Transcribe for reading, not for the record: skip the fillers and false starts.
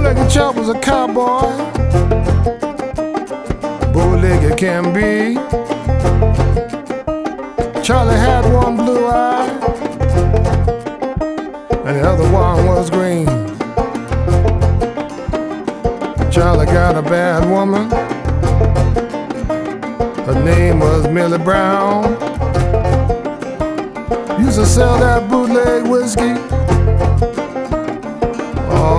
Bootlegger Chuck was a cowboy, bow-legged can be. Charlie had one blue eye, and the other one was green. Charlie got a bad woman, her name was Millie Brown. Used to sell that bootleg whiskey